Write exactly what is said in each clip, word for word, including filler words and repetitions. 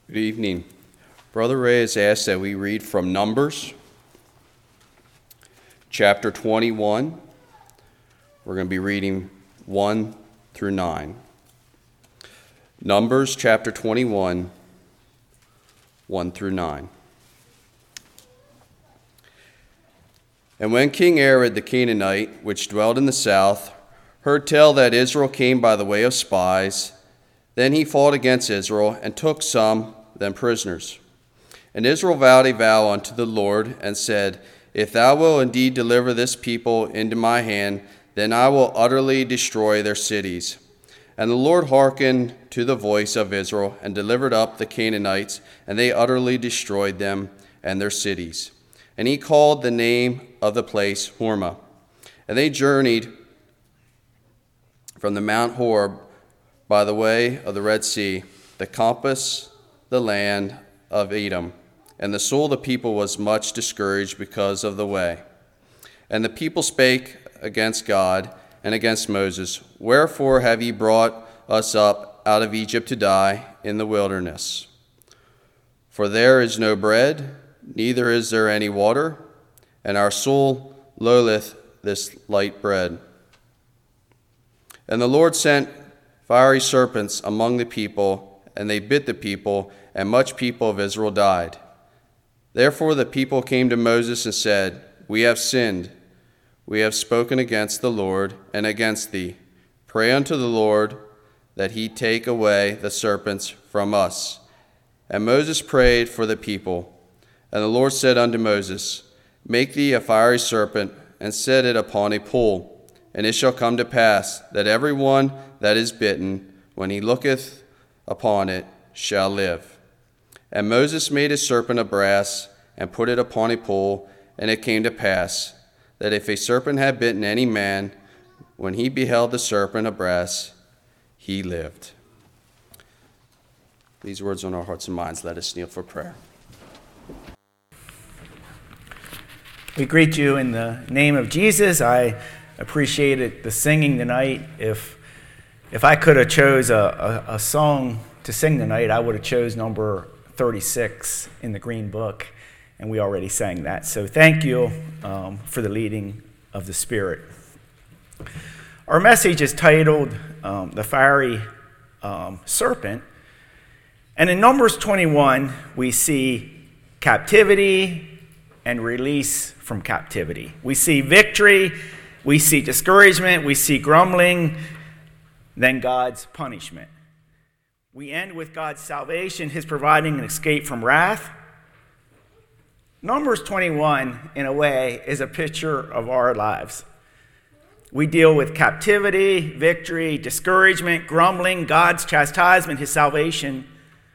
Good evening. Brother Ray has asked that we read from Numbers, chapter twenty-one. We're going to be reading one through nine. Numbers, chapter twenty-one, one through nine. And when King Arad the Canaanite, which dwelt in the south, heard tell that Israel came by the way of spies, then he fought against Israel and took some them prisoners. And Israel vowed a vow unto the Lord and said, If thou wilt indeed deliver this people into my hand, then I will utterly destroy their cities. And the Lord hearkened to the voice of Israel and delivered up the Canaanites, and they utterly destroyed them and their cities. And he called the name of the place Hormah. And they journeyed from the Mount Horeb by the way of the Red Sea, the compass the land of Edom. And the soul of the people was much discouraged because of the way. And the people spake against God and against Moses, Wherefore have ye brought us up out of Egypt to die in the wilderness? For there is no bread, neither is there any water, and our soul loatheth this light bread. And the Lord sent fiery serpents among the people, and they bit the people, and much people of Israel died. Therefore the people came to Moses and said, We have sinned. We have spoken against the Lord and against thee. Pray unto the Lord that he take away the serpents from us. And Moses prayed for the people. And the Lord said unto Moses, Make thee a fiery serpent, and set it upon a pole. And it shall come to pass that every one that is bitten, when he looketh upon it, shall live. And Moses made a serpent of brass, and put it upon a pole. And it came to pass that if a serpent had bitten any man, when he beheld the serpent of brass, he lived. These words on our hearts and minds, let us kneel for prayer. We greet you in the name of Jesus. I appreciated the singing tonight. If if I could have chose a, a, a song to sing tonight, I would have chose number thirty-six in the Green Book, and we already sang that. So thank you um, for the leading of the Spirit. Our message is titled um, The Fiery um, Serpent, and in Numbers twenty-one, we see captivity and release from captivity. We see victory, we see discouragement, we see grumbling, then God's punishment. We end with God's salvation, his providing an escape from wrath. Numbers twenty-one, in a way, is a picture of our lives. We deal with captivity, victory, discouragement, grumbling, God's chastisement, his salvation.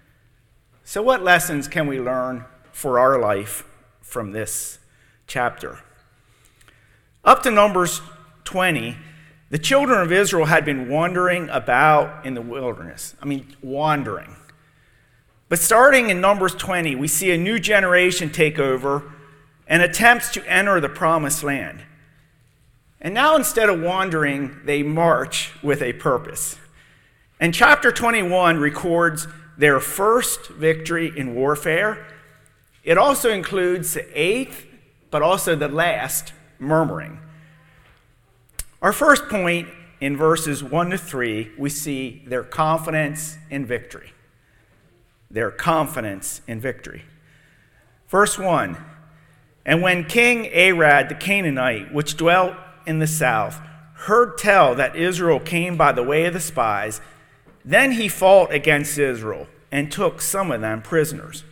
So what lessons can we learn for our life from this chapter? Up to Numbers twenty, the children of Israel had been wandering about in the wilderness. I mean, wandering. But starting in Numbers twenty, we see a new generation take over and attempts to enter the promised land. And now instead of wandering, they march with a purpose. And chapter twenty-one records their first victory in warfare. It also includes the eighth, but also the last, murmuring. Our first point in verses one to three, we see their confidence in victory. Their confidence in victory. Verse one, And when King Arad the Canaanite, which dwelt in the south, heard tell that Israel came by the way of the spies, then he fought against Israel and took some of them prisoners.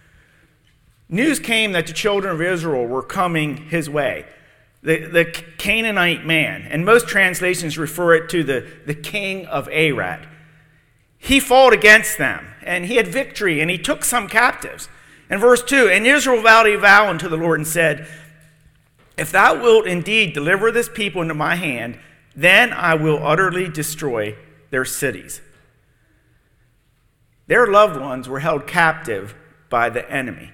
News came that the children of Israel were coming his way. The, the Canaanite man, and most translations refer it to the, the king of Arad. He fought against them, and he had victory, and he took some captives. And verse two, And Israel vowed a vow unto the Lord and said, If thou wilt indeed deliver this people into my hand, then I will utterly destroy their cities. Their loved ones were held captive by the enemy.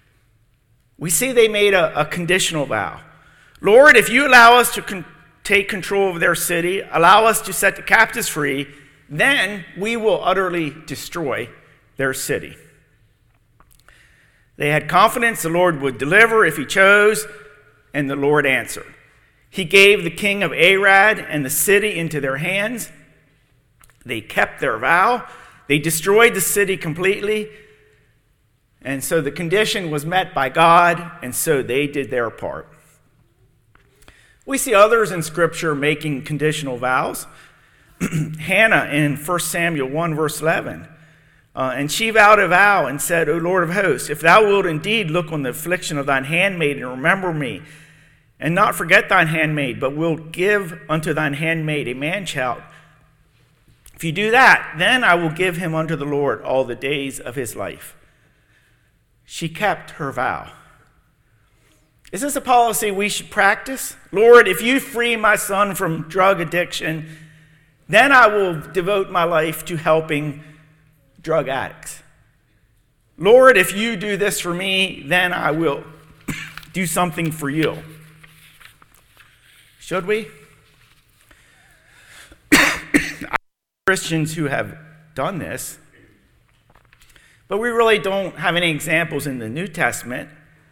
We see they made a, a conditional vow. Lord, if you allow us to con- take control of their city, allow us to set the captives free, then we will utterly destroy their city. They had confidence the Lord would deliver if he chose, and the Lord answered. He gave the king of Arad and the city into their hands. They kept their vow. They destroyed the city completely. And so the condition was met by God, and so they did their part. We see others in Scripture making conditional vows. Hannah in First Samuel one, verse eleven. Uh, and she vowed a vow and said, O Lord of hosts, if thou wilt indeed look on the affliction of thine handmaid and remember me, and not forget thine handmaid, but wilt give unto thine handmaid a man-child, if you do that, then I will give him unto the Lord all the days of his life. She kept her vow. Is this a policy we should practice? Lord, if you free my son from drug addiction, then I will devote my life to helping drug addicts. Lord, if you do this for me, then I will do something for you. Should we? Christians who have done this, but we really don't have any examples in the New Testament.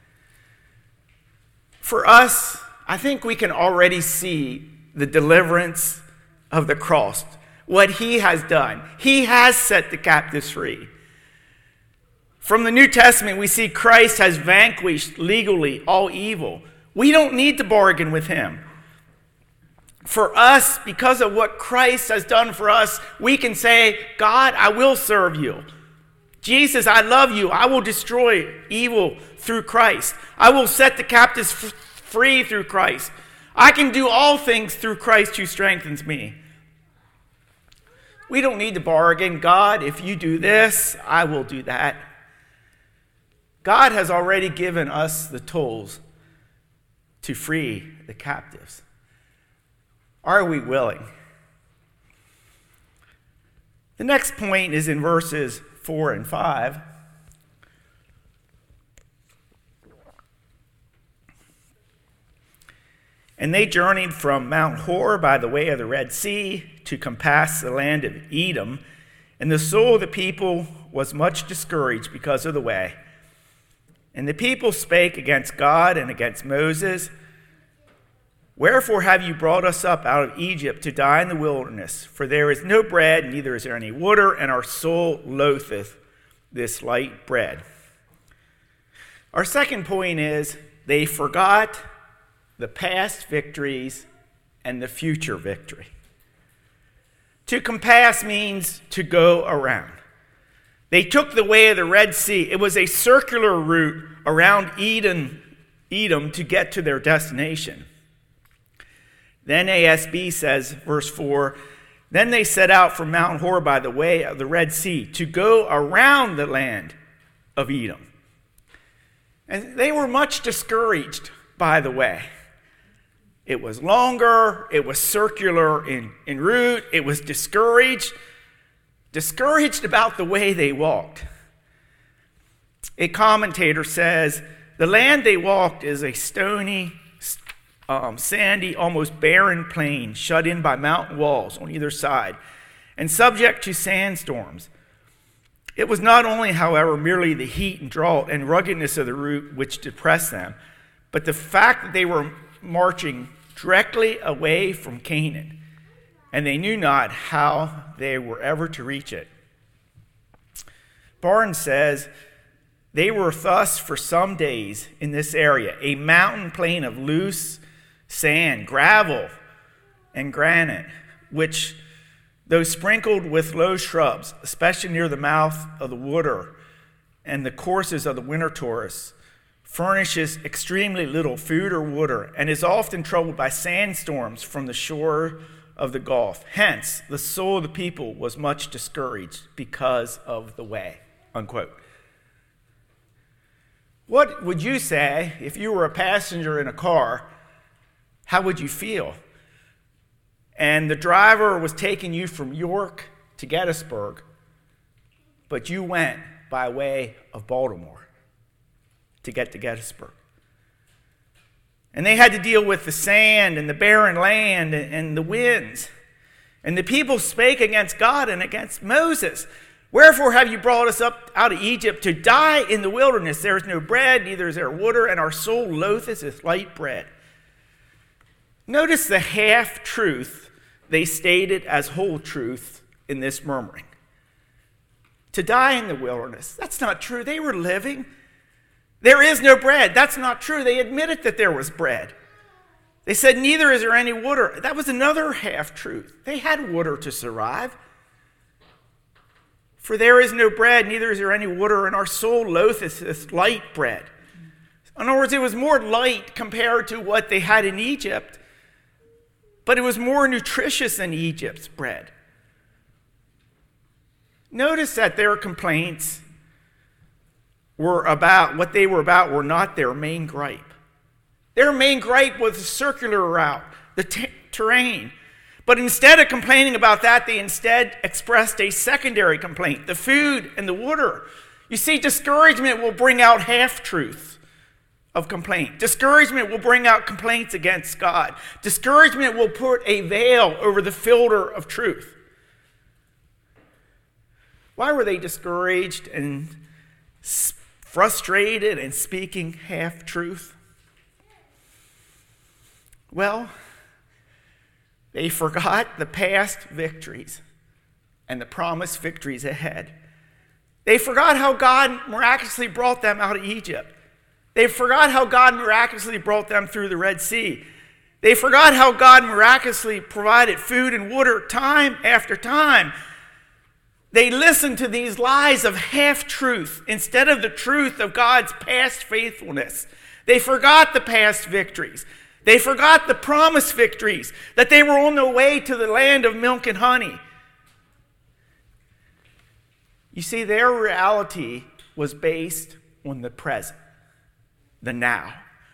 For us, I think we can already see the deliverance of the cross, what he has done. He has set the captives free. From the New Testament, we see Christ has vanquished legally all evil. We don't need to bargain with him. For us, because of what Christ has done for us, we can say, God, I will serve you. Jesus, I love you. I will destroy evil through Christ. I will set the captives f- free through Christ. I can do all things through Christ who strengthens me. We don't need to bargain. God, if you do this, I will do that. God has already given us the tools to free the captives. Are we willing? The next point is in verses four and five. And they journeyed from Mount Hor by the way of the Red Sea to compass the land of Edom. And the soul of the people was much discouraged because of the way. And the people spake against God and against Moses, Wherefore have you brought us up out of Egypt to die in the wilderness? For there is no bread, neither is there any water, and our soul loatheth this light bread. Our second point is they forgot the past victories and the future victory. To compass means to go around. They took the way of the Red Sea. It was a circular route around Edom, Edom to get to their destination. Then A S B says, verse four, Then they set out from Mount Hor by the way of the Red Sea to go around the land of Edom. And they were much discouraged by the way. It was longer, it was circular in, in route, it was discouraged, discouraged about the way they walked. A commentator says, the land they walked is a stony, Um, sandy, almost barren plain, shut in by mountain walls on either side, and subject to sandstorms. It was not only, however, merely the heat and drought and ruggedness of the route which depressed them, but the fact that they were marching directly away from Canaan, and they knew not how they were ever to reach it. Barnes says, they were thus for some days in this area, a mountain plain of loose sand, gravel, and granite, which, though sprinkled with low shrubs, especially near the mouth of the water and the courses of the winter tourists, furnishes extremely little food or water, and is often troubled by sandstorms from the shore of the Gulf. Hence, the soul of the people was much discouraged because of the way. Unquote. What would you say if you were a passenger in a car? How would you feel? And the driver was taking you from York to Gettysburg, but you went by way of Baltimore to get to Gettysburg. And they had to deal with the sand and the barren land and the winds. And the people spake against God and against Moses. Wherefore have you brought us up out of Egypt to die in the wilderness? There is no bread, neither is there water, and our soul loatheth its light bread. Notice the half-truth they stated as whole truth in this murmuring. To die in the wilderness. That's not true. They were living. There is no bread. That's not true. They admitted that there was bread. They said, neither is there any water. That was another half-truth. They had water to survive. For there is no bread, neither is there any water, and our soul loatheth this light bread. In other words, it was more light compared to what they had in Egypt, but it was more nutritious than Egypt's bread. Notice that their complaints were about, what they were about were not their main gripe. Their main gripe was the circular route, the t- terrain. But instead of complaining about that, they instead expressed a secondary complaint, the food and the water. You see, discouragement will bring out half-truths of complaint. Discouragement will bring out complaints against God. Discouragement will put a veil over the filter of truth. Why were they discouraged and frustrated and speaking half-truth? Well, they forgot the past victories and the promised victories ahead. They forgot how God miraculously brought them out of Egypt. They forgot how God miraculously brought them through the Red Sea. They forgot how God miraculously provided food and water time after time. They listened to these lies of half-truth instead of the truth of God's past faithfulness. They forgot the past victories. They forgot the promised victories, that they were on their way to the land of milk and honey. You see, their reality was based on the present, the now.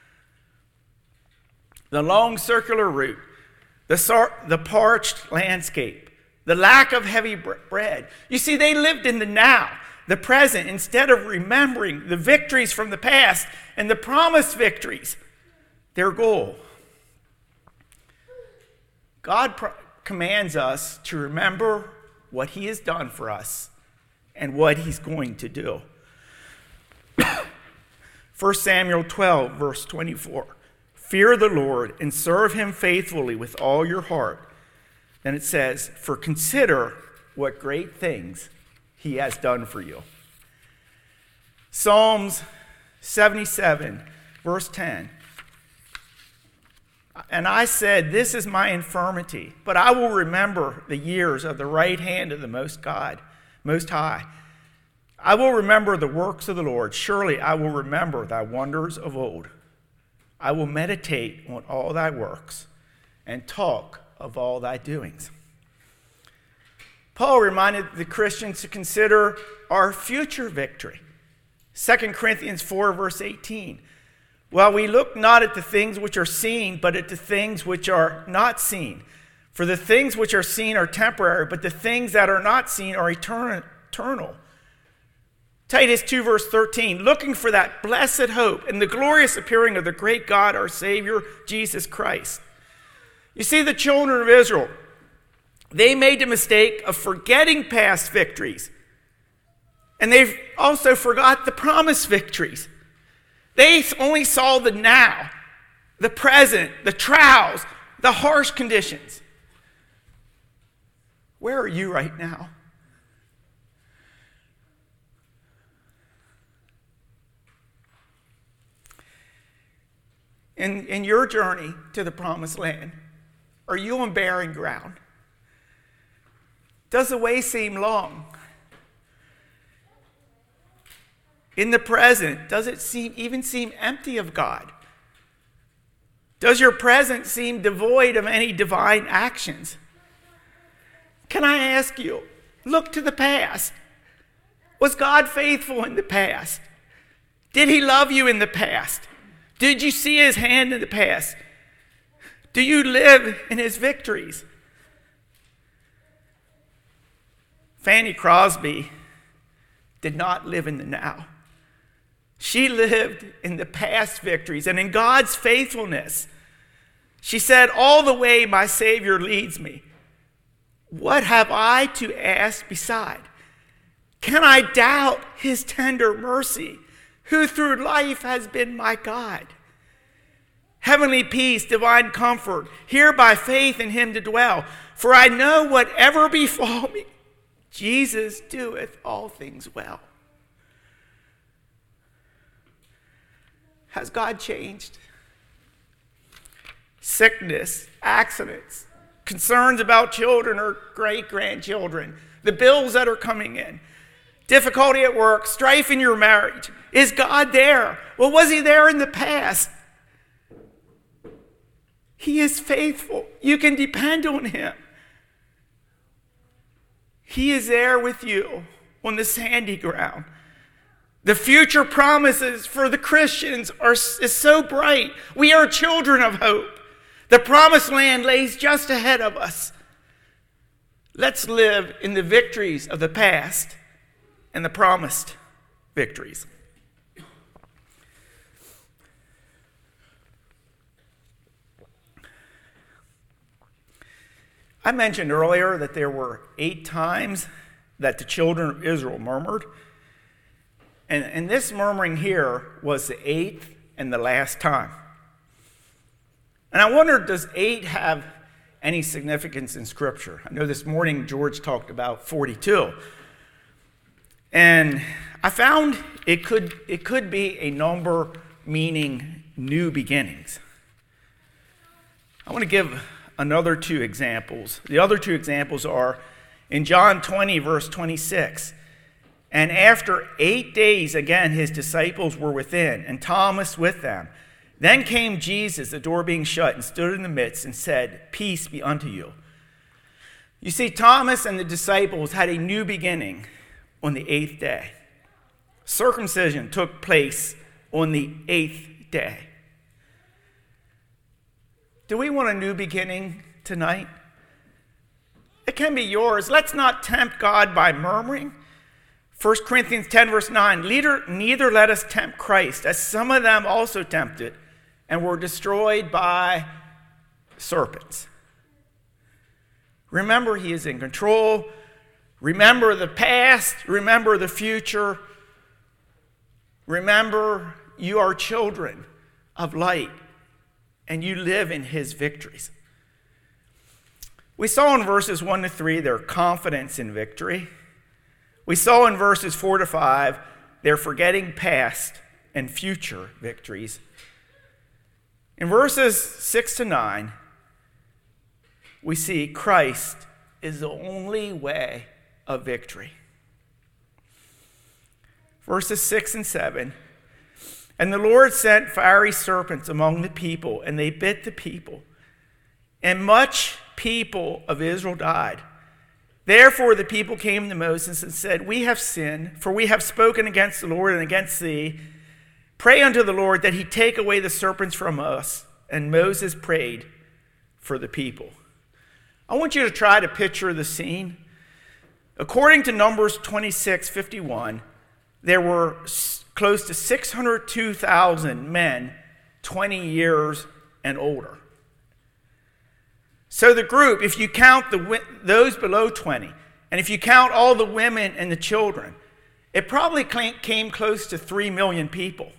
The long circular route, the, sar- the parched landscape, the lack of heavy bread. You see, they lived in the now, the present, instead of remembering the victories from the past and the promised victories. Their goal. God pro- commands us to remember what he has done for us and what he's going to do. First Samuel twelve, verse twenty-four. Fear the Lord and serve him faithfully with all your heart. Then it says, for consider what great things he has done for you. Psalms seventy-seven, verse ten. And I said, this is my infirmity, but I will remember the years of the right hand of the Most God, Most High. I will remember the works of the Lord. Surely I will remember thy wonders of old. I will meditate on all thy works and talk of all thy doings. Paul reminded the Christians to consider our future victory. Second Corinthians four, verse eighteen. While we look not at the things which are seen, but at the things which are not seen. For the things which are seen are temporary, but the things that are not seen are eternal. Titus two, verse thirteen, looking for that blessed hope and the glorious appearing of the great God, our Savior, Jesus Christ. You see, the children of Israel, they made the mistake of forgetting past victories. And they also forgot the promised victories. They only saw the now, the present, the trials, the harsh conditions. Where are you right now? In, in your journey to the promised land, are you on barren ground? Does the way seem long? In the present, does it seem even seem empty of God? Does your present seem devoid of any divine actions? Can I ask you, look to the past. Was God faithful in the past? Did he love you in the past? Did you see his hand in the past? Do you live in his victories? Fanny Crosby did not live in the now. She lived in the past victories and in God's faithfulness. She said, all the way my Savior leads me. What have I to ask beside? Can I doubt his tender mercy, who through life has been my God? Heavenly peace, divine comfort, here by faith in him to dwell. For I know whatever befall me, Jesus doeth all things well. Has God changed? Sickness, accidents, concerns about children or great-grandchildren, the bills that are coming in, difficulty at work, strife in your marriage. Is God there? Well, was he there in the past? He is faithful. You can depend on him. He is there with you on the sandy ground. The future promises for the Christians are is so bright. We are children of hope. The promised land lays just ahead of us. Let's live in the victories of the past and the promised victories. I mentioned earlier that there were eight times that the children of Israel murmured. And, and this murmuring here was the eighth and the last time. And I wonder, does eight have any significance in Scripture? I know this morning George talked about forty-two. And I found it could, it could be a number meaning new beginnings. I want to give another two examples. The other two examples are in John twenty, verse twenty-six. And after eight days, again, his disciples were within, and Thomas with them. Then came Jesus, the door being shut, and stood in the midst and said, "Peace be unto you." You see, Thomas and the disciples had a new beginning on the eighth day. Circumcision took place on the eighth day. Do we want a new beginning tonight? It can be yours. Let's not tempt God by murmuring. First Corinthians ten, verse nine, neither, neither let us tempt Christ, as some of them also tempted, and were destroyed by serpents. Remember, he is in control. Remember the past. Remember the future. Remember, you are children of light, and you live in his victories. We saw in verses one to three their confidence in victory. We saw in verses four to five their forgetting past and future victories. In verses six to nine, we see Christ is the only way of victory. Verses six and seven, and the Lord sent fiery serpents among the people, and they bit the people, and much people of Israel died. Therefore the people came to Moses and said, "We have sinned, for we have spoken against the Lord and against thee. Pray unto the Lord that he take away the serpents from us." And Moses prayed for the people. I want you to try to picture the scene. According to Numbers twenty-six fifty-one, there were close to six hundred two thousand men twenty years and older. So the group, if you count the those below twenty, and if you count all the women and the children, it probably came close to three million people.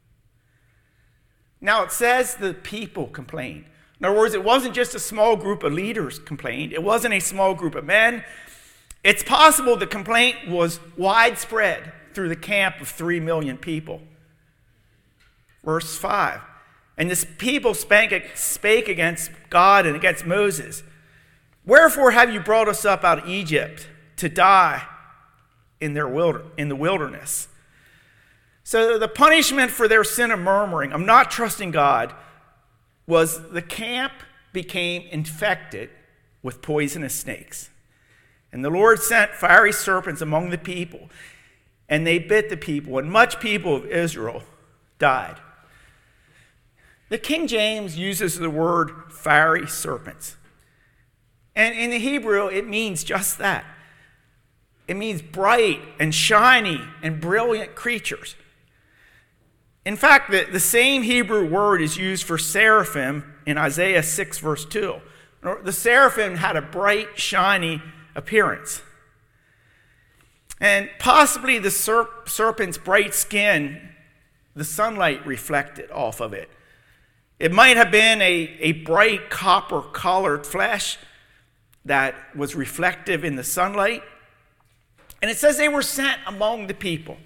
Now it says the people complained. In other words, it wasn't just a small group of leaders complained. It wasn't a small group of men. It's possible the complaint was widespread through the camp of three million people. Verse five. And this people spake, spake against God and against Moses. "Wherefore have you brought us up out of Egypt to die in, their wilder, in the wilderness?" So the punishment for their sin of murmuring, of not trusting God, was the camp became infected with poisonous snakes. And the Lord sent fiery serpents among the people, and they bit the people, and much people of Israel died. The King James uses the word fiery serpents. And in the Hebrew, it means just that. It means bright and shiny and brilliant creatures. In fact, the, the same Hebrew word is used for seraphim in Isaiah six, verse two. The seraphim had a bright, shiny appearance. And possibly the serp- serpent's bright skin, the sunlight reflected off of it. It might have been a, a bright copper-colored flesh that was reflective in the sunlight. And it says they were sent among the people.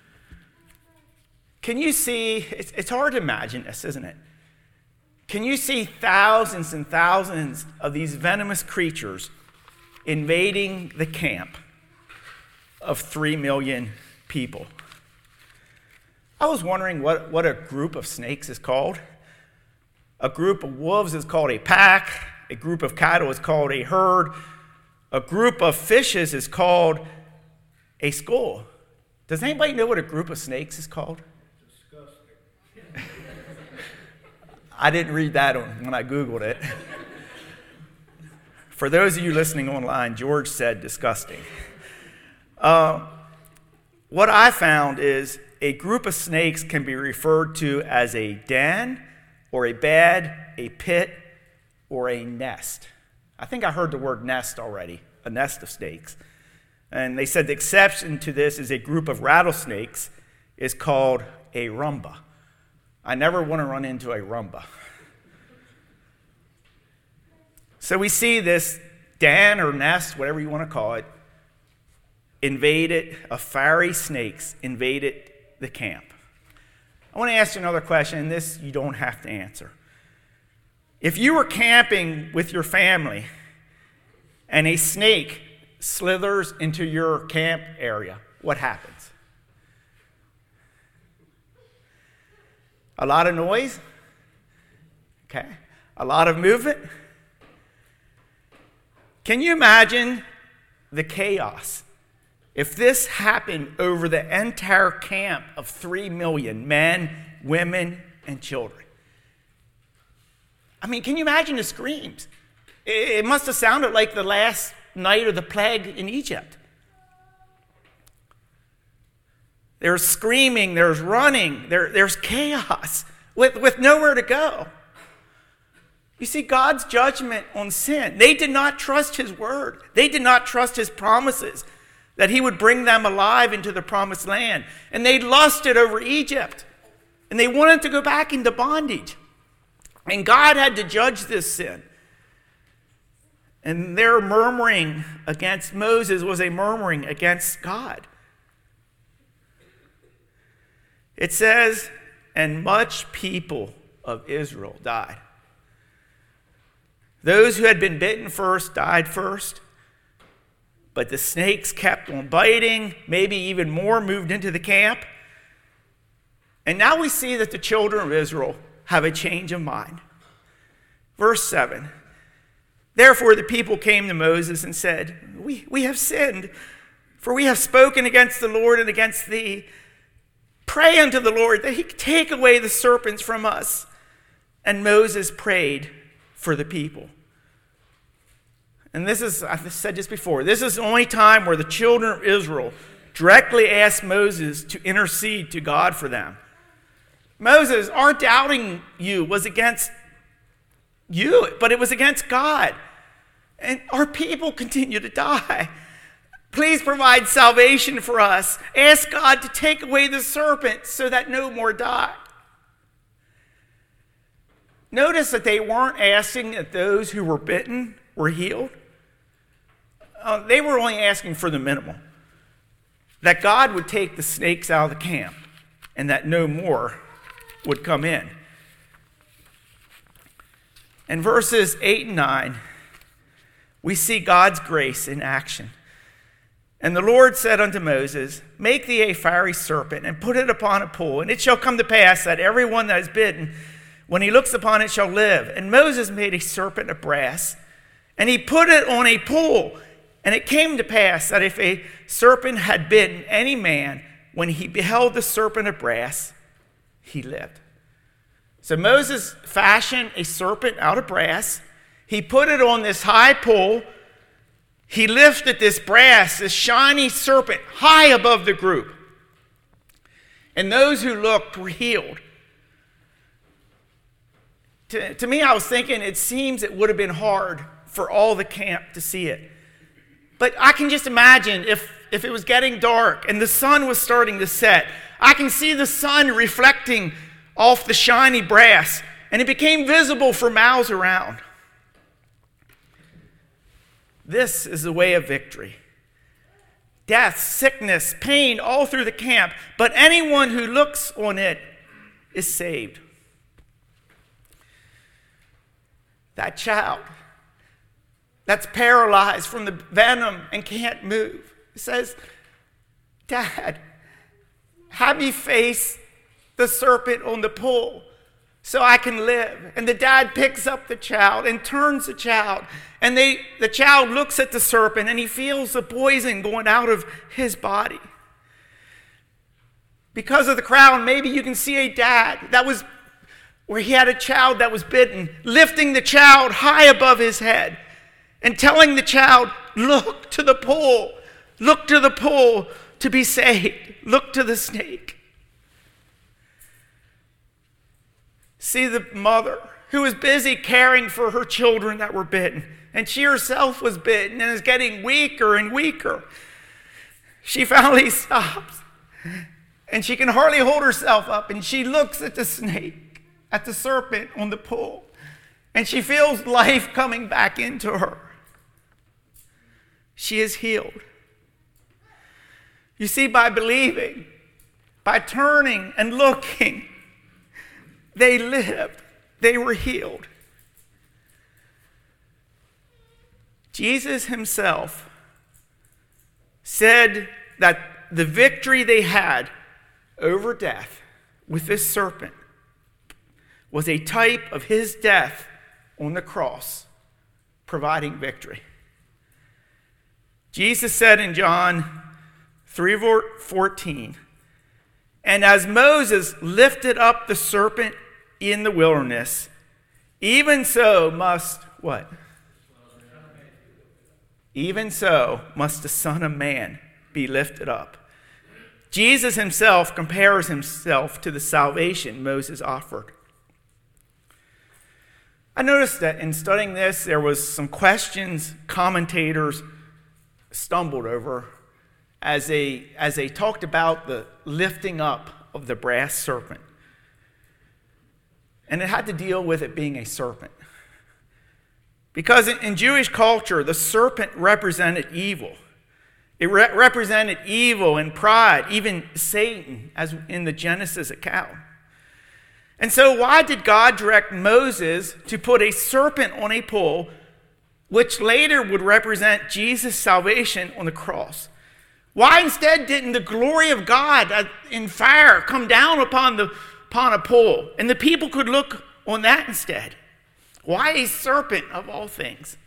Can you see, it's, it's hard to imagine this, isn't it? Can you see thousands and thousands of these venomous creatures invading the camp of three million people? I was wondering what, what a group of snakes is called. A group of wolves is called a pack. A group of cattle is called a herd. A group of fishes is called a school. Does anybody know what a group of snakes is called? Disgusting. I didn't read that on, when I Googled it. For those of you listening online, George said disgusting. Uh, what I found is a group of snakes can be referred to as a den or a bed, a pit, or a nest. I think I heard the word nest already, a nest of snakes. And they said the exception to this is a group of rattlesnakes is called a rumba. I never want to run into a rumba. So we see this den or nest, whatever you want to call it, invaded, a fiery snakes invaded the camp. I want to ask you another question, and this you don't have to answer. If you were camping with your family and a snake slithers into your camp area, what happens? A lot of noise? Okay. A lot of movement? Can you imagine the chaos if this happened over the entire camp of three million men, women, and children? I mean, can you imagine the screams? It must have sounded like the last night of the plague in Egypt. There's screaming, there's running, there, there's chaos with, with nowhere to go. You see, God's judgment on sin. They did not trust his word. They did not trust his promises that he would bring them alive into the promised land. And they lusted over Egypt. And they wanted to go back into bondage. And God had to judge this sin. And their murmuring against Moses was a murmuring against God. It says, and much people of Israel died. Those who had been bitten first died first. But the snakes kept on biting, maybe even more moved into the camp. And now we see that the children of Israel have a change of mind. Verse seven. Therefore the people came to Moses and said, we, we have sinned, for we have spoken against the Lord and against thee. Pray unto the Lord that he take away the serpents from us. And Moses prayed for the people. And this is, I've said this before, this is the only time where the children of Israel directly asked Moses to intercede to God for them. Moses, our doubting you was against you, but it was against God. And our people continue to die. Please provide salvation for us. Ask God to take away the serpent so that no more die. Notice that they weren't asking that those who were bitten were healed. Uh, they were only asking for the minimal. That God would take the snakes out of the camp and that no more would come in. In verses eight and nine, we see God's grace in action. And the Lord said unto Moses, make thee a fiery serpent and put it upon a pole, and it shall come to pass that every one that is bitten, when he looks upon it, shall live. And Moses made a serpent of brass, and he put it on a pole. And it came to pass that if a serpent had bitten any man, when he beheld the serpent of brass, he lived. So Moses fashioned a serpent out of brass. He put it on this high pole. He lifted this brass, this shiny serpent, high above the group. And those who looked were healed. To, to me, I was thinking it seems it would have been hard for all the camp to see it. But I can just imagine if if it was getting dark and the sun was starting to set, I can see the sun reflecting off the shiny brass, and it became visible for miles around. This is the way of victory. Death, sickness, pain, all through the camp, but anyone who looks on it is saved. That child that's paralyzed from the venom and can't move says, Dad, have me face the serpent on the pole so I can live. And the dad picks up the child and turns the child. And they, the child looks at the serpent and he feels the poison going out of his body. Because of the crowd, maybe you can see a dad that was, where he had a child that was bitten, lifting the child high above his head and telling the child, look to the pool, look to the pool to be saved, look to the snake. See the mother who was busy caring for her children that were bitten, and she herself was bitten and is getting weaker and weaker. She finally stops, and she can hardly hold herself up, and she looks at the snake, at the serpent on the pool, and she feels life coming back into her. She is healed. You see, by believing, by turning and looking, they lived. They were healed. Jesus himself said that the victory they had over death with this serpent was a type of his death on the cross, providing victory. Jesus said in John three fourteen, and as Moses lifted up the serpent in the wilderness, even so must what? Even so must the Son of Man be lifted up. Jesus himself compares himself to the salvation Moses offered. I noticed that in studying this, there was some questions commentators stumbled over as they, as they talked about the lifting up of the brass serpent. And it had to deal with it being a serpent. Because in, in Jewish culture, the serpent represented evil. It re- represented evil and pride, even Satan, as in the Genesis account. And so why did God direct Moses to put a serpent on a pole, which later would represent Jesus' salvation on the cross? Why instead didn't the glory of God in fire come down upon the upon a pole, and the people could look on that instead? Why a serpent of all things?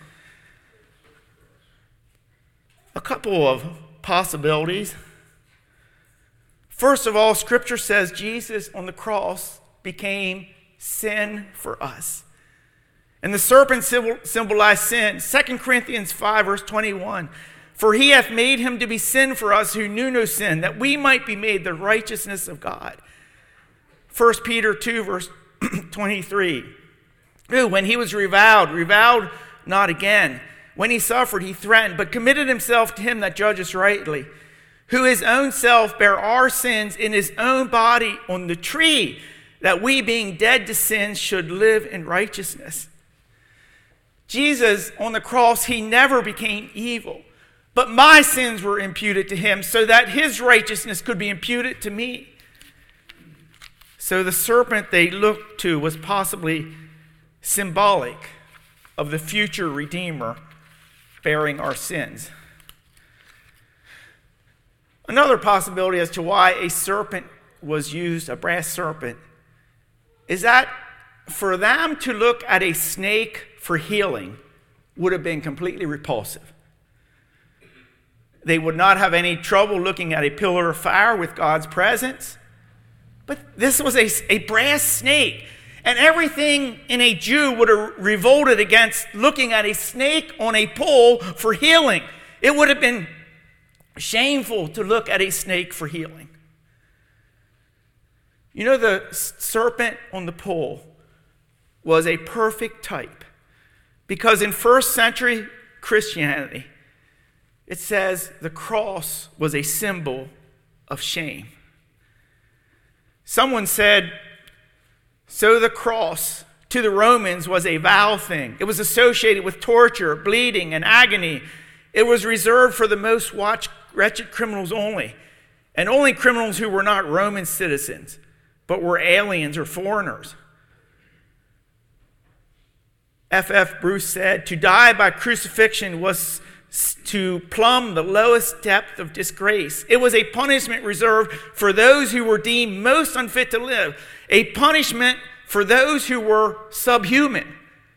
A couple of possibilities. First of all, Scripture says Jesus on the cross became sin for us. And the serpent symbolized sin. Second Corinthians five, verse twenty-one. For he hath made him to be sin for us who knew no sin, that we might be made the righteousness of God. First Peter two, verse twenty-three. Who, when he was reviled, reviled not again. When he suffered, he threatened, but committed himself to him that judges rightly, who his own self bare our sins in his own body on the tree, that we, being dead to sins, should live in righteousness. Jesus, on the cross, he never became evil, but my sins were imputed to him so that his righteousness could be imputed to me. So the serpent they looked to was possibly symbolic of the future Redeemer bearing our sins. Another possibility as to why a serpent was used, a brass serpent, is that for them to look at a snake for healing would have been completely repulsive. They would not have any trouble looking at a pillar of fire with God's presence. But this was a, a brass snake. And everything in a Jew would have revolted against looking at a snake on a pole for healing. It would have been shameful to look at a snake for healing. You know, the serpent on the pole was a perfect type. Because in first century Christianity, It says the cross was a symbol of shame. Someone said, so the cross to the Romans was a vile thing. It was associated with torture, bleeding, and agony. It was reserved for the most watched, wretched criminals only, and only criminals who were not Roman citizens, but were aliens or foreigners. F F Bruce said, to die by crucifixion was to plumb the lowest depth of disgrace. It was a punishment reserved for those who were deemed most unfit to live, a punishment for those who were subhuman.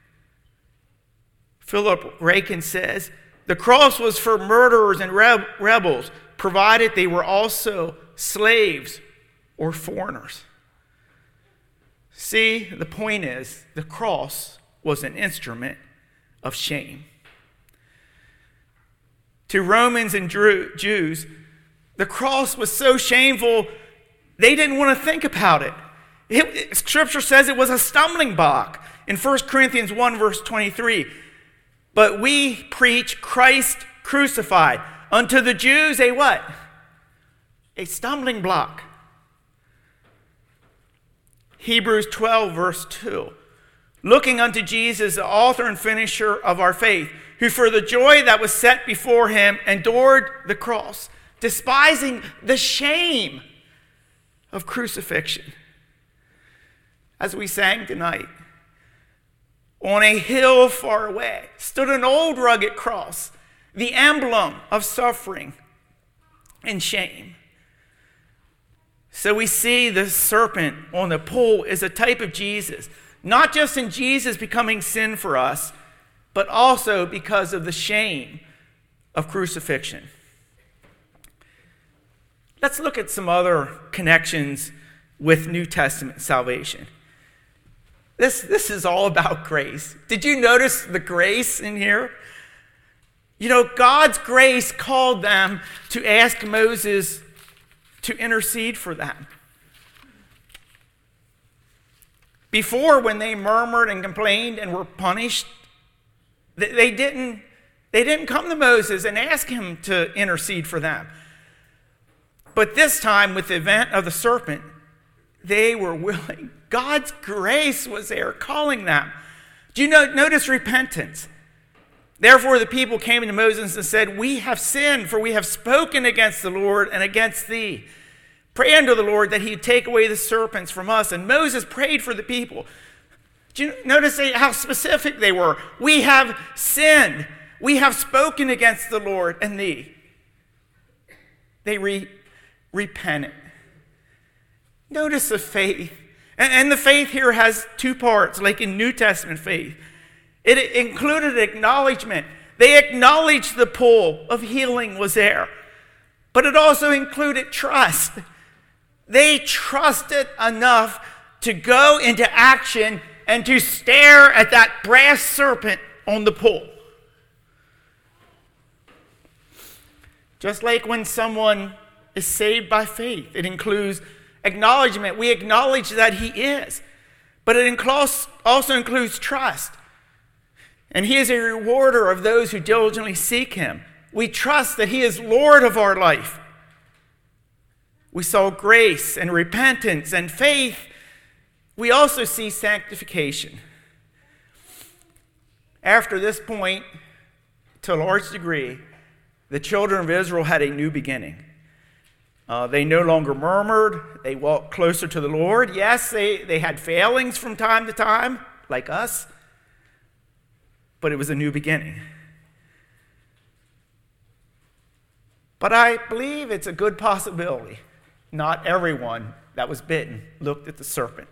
Philip Rakin says, the cross was for murderers and reb- rebels, provided they were also slaves or foreigners. See, the point is, the cross was an instrument of shame. To Romans and Jews, the cross was so shameful, they didn't want to think about it. it. Scripture says it was a stumbling block. In First Corinthians one, verse twenty-three, but we preach Christ crucified. Unto the Jews, a what? A stumbling block. Hebrews twelve, verse two. Looking unto Jesus, the author and finisher of our faith, who for the joy that was set before him endured the cross, despising the shame of crucifixion. As we sang tonight, on a hill far away stood an old rugged cross, the emblem of suffering and shame. So we see the serpent on the pole is a type of Jesus, not just in Jesus becoming sin for us, but also because of the shame of crucifixion. Let's look at some other connections with New Testament salvation. This, this is all about grace. Did you notice the grace in here? You know, God's grace called them to ask Moses to intercede for them. Before, when they murmured and complained and were punished, they didn't, they didn't come to Moses and ask him to intercede for them. But this time, with the event of the serpent, they were willing. God's grace was there calling them. Do you know, notice repentance? Therefore the people came to Moses and said, we have sinned, for we have spoken against the Lord and against thee. Pray unto the Lord that he would take away the serpents from us. And Moses prayed for the people. Do you notice how specific they were? We have sinned. We have spoken against the Lord and thee. They re- repented. Notice the faith. And, and the faith here has two parts, like in New Testament faith. It included acknowledgement. They acknowledged the pull of healing was there. But it also included trust. They trusted enough to go into action and to stare at that brass serpent on the pole. Just like when someone is saved by faith, it includes acknowledgement. We acknowledge that he is. But it includes, also includes trust. And he is a rewarder of those who diligently seek him. We trust that he is Lord of our life. We saw grace and repentance and faith. We also see sanctification. After this point, to a large degree, the children of Israel had a new beginning. Uh, they no longer murmured. They walked closer to the Lord. Yes, they, they had failings from time to time, like us, but it was a new beginning. But I believe it's a good possibility. Not everyone that was bitten looked at the serpent.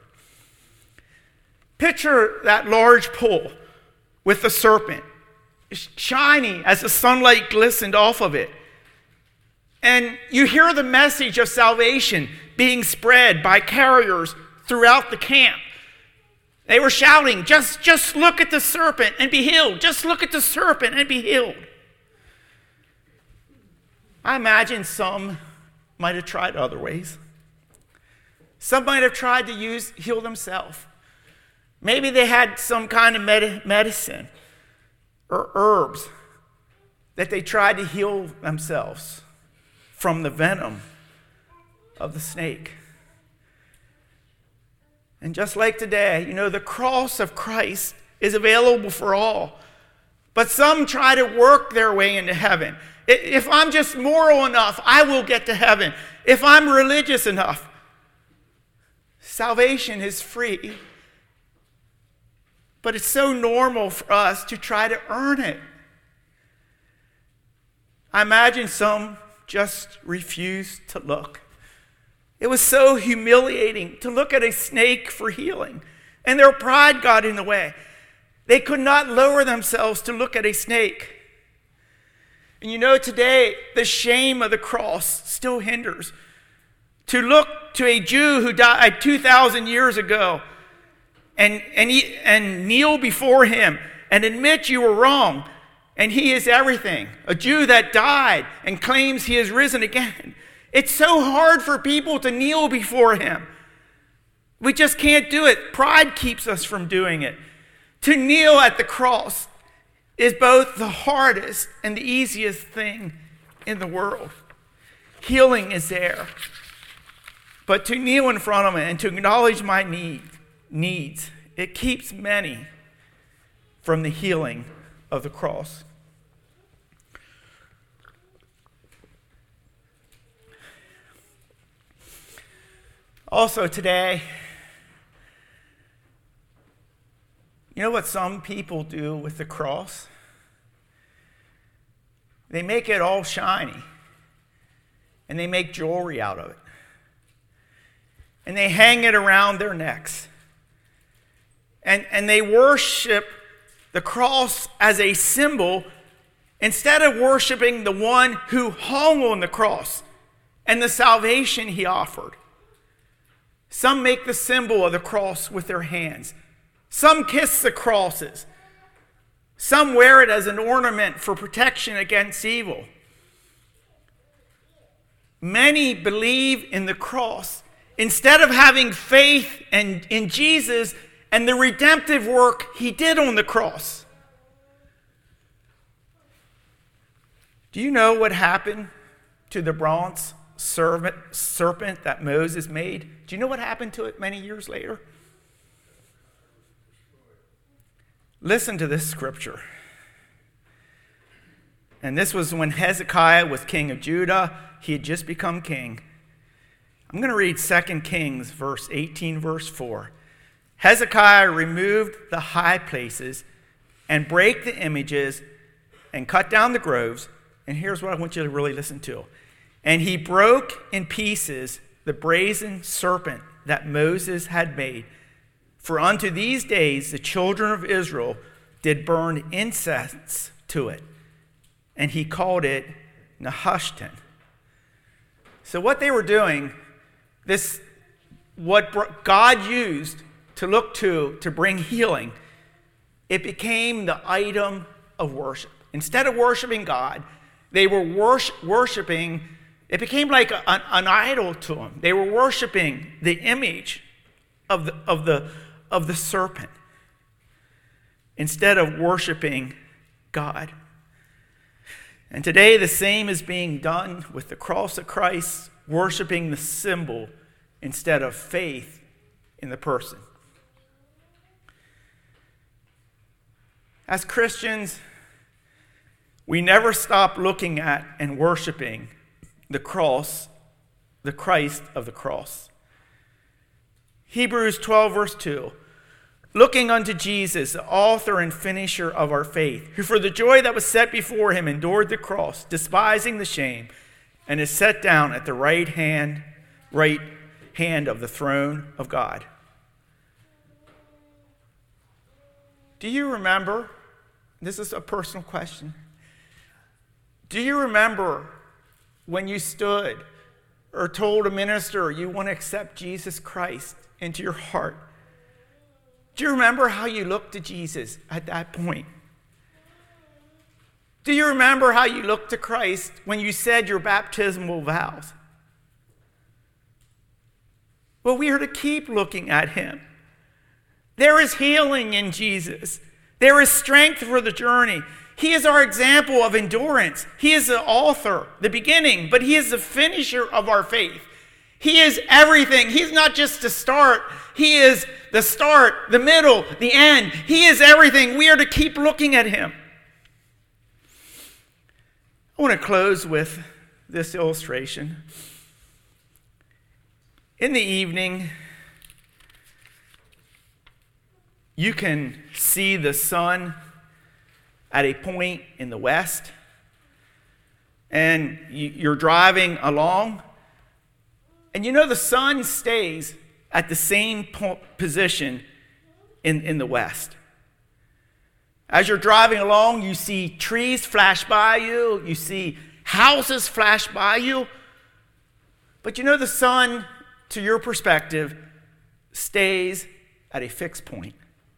Picture that large pole with the serpent, shiny as the sunlight glistened off of it. And you hear the message of salvation being spread by carriers throughout the camp. They were shouting, just, just look at the serpent and be healed. Just look at the serpent and be healed. I imagine some might have tried other ways. Some might have tried to use heal themselves. Maybe they had some kind of med- medicine or herbs that they tried to heal themselves from the venom of the snake. And just like today, you know, the cross of Christ is available for all. But some try to work their way into heaven. If I'm just moral enough, I will get to heaven. If I'm religious enough, salvation is free. But it's so normal for us to try to earn it. I imagine some just refused to look. It was so humiliating to look at a snake for healing, and their pride got in the way. They could not lower themselves to look at a snake. And you know, today, the shame of the cross still hinders. To look to a Jew who died two thousand years ago and, and, he, and kneel before him and admit you were wrong, and he is everything. A Jew that died and claims he has risen again. It's so hard for people to kneel before him. We just can't do it. Pride keeps us from doing it. To kneel at the cross is both the hardest and the easiest thing in the world. Healing is there. But to kneel in front of him and to acknowledge my need, needs, it keeps many from the healing of the cross. Also today, you know what some people do with the cross? They make it all shiny, and they make jewelry out of it. And they hang it around their necks. And, and they worship the cross as a symbol instead of worshiping the one who hung on the cross and the salvation he offered. Some make the symbol of the cross with their hands. Some kiss the crosses. Some wear it as an ornament for protection against evil. Many believe in the cross instead of having faith in, in Jesus and the redemptive work he did on the cross. Do you know what happened to the bronze serpent, serpent that Moses made? Do you know what happened to it many years later? Listen to this scripture. And this was when Hezekiah was king of Judah. He had just become king. I'm going to read Second Kings, verse eighteen, verse four. Hezekiah removed the high places and brake the images and cut down the groves. And here's what I want you to really listen to. And he broke in pieces the brazen serpent that Moses had made. For unto these days the children of Israel did burn incense to it. And he called it Nehushtan. So what they were doing, this, what God used to look to to bring healing, it became the item of worship. Instead of worshiping God, they were worship, worshiping, it became like a, an, an idol to them. They were worshiping the image of the, of the, of the serpent instead of worshiping God. And today the same is being done with the cross of Christ, worshiping the symbol instead of faith in the person. As Christians, we never stop looking at and worshiping the cross, the Christ of the cross. Hebrews twelve, verse two. Looking unto Jesus, the author and finisher of our faith, who for the joy that was set before him endured the cross, despising the shame, and is set down at the right hand, right hand of the throne of God. Do you remember? This is a personal question. Do you remember when you stood or told a minister you want to accept Jesus Christ into your heart? Do you remember how you looked to Jesus at that point? Do you remember how you looked to Christ when you said your baptismal vows? Well, we are to keep looking at him. There is healing in Jesus. There is strength for the journey. He is our example of endurance. He is the author, the beginning, but he is the finisher of our faith. He is everything. He's not just the start. He is the start, the middle, the end. He is everything. We are to keep looking at him. I want to close with this illustration. In the evening, you can see the sun at a point in the west, and you're driving along, and you know the sun stays at the same position in, in the west. As you're driving along, you see trees flash by you, you see houses flash by you, but you know the sun, to your perspective, stays at a fixed point.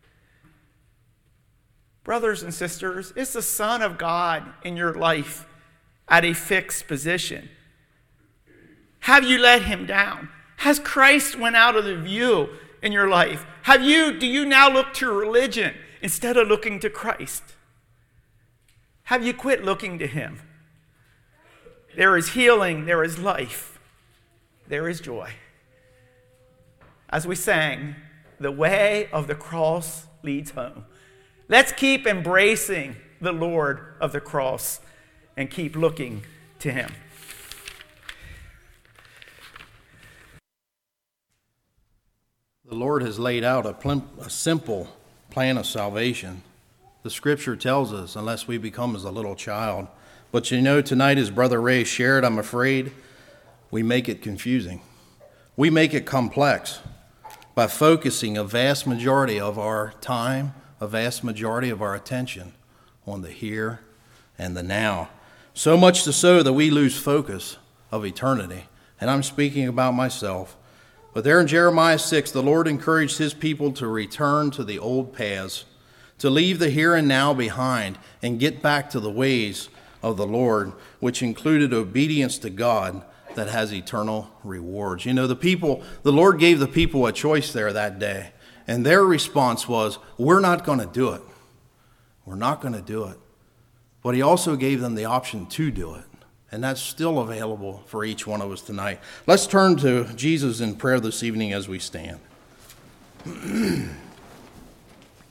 Brothers and sisters, it's the Son of God in your life at a fixed position. Have you let him down? Has Christ went out of the view in your life? Have you, do you now look to religion instead of looking to Christ? Have you quit looking to him? There is healing, there is life, there is joy. As we sang, the way of the cross leads home. Let's keep embracing the Lord of the cross and keep looking to him. The Lord has laid out a, plim- a simple plan of salvation. The scripture tells us, unless we become as a little child. But you know, tonight, as Brother Ray shared, I'm afraid we make it confusing. We make it complex by focusing a vast majority of our time, a vast majority of our attention on the here and the now. So much to so that we lose focus of eternity. And I'm speaking about myself. But there in Jeremiah six, the Lord encouraged his people to return to the old paths, to leave the here and now behind and get back to the ways of the Lord, which included obedience to God that has eternal rewards. You know, the people, the Lord gave the people a choice there that day. And their response was, we're not going to do it. We're not going to do it. But he also gave them the option to do it. And that's still available for each one of us tonight. Let's turn to Jesus in prayer this evening as we stand.